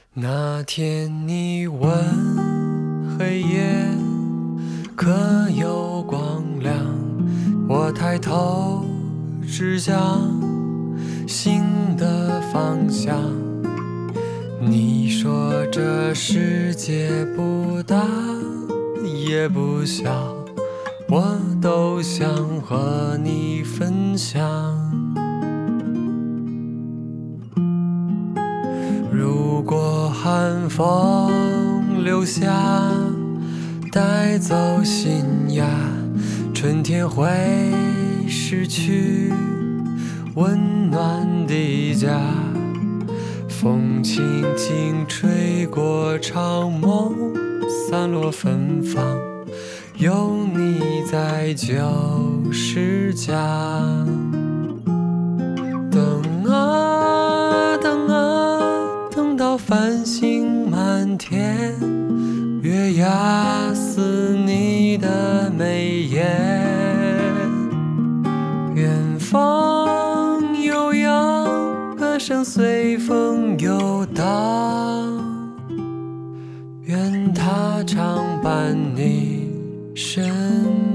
那天你问黑夜可有光亮，我抬头指向新的方向。你说这世界不大也不小，我都想和你分享。如果寒风留下带走信呀，春天会失去温暖的家。风轻轻吹过长梦，散落芬芳，有你在就是家。等啊等啊，等到繁星满天，月牙似你的眉眼。远方悠扬，歌声随风游荡，愿它常伴你身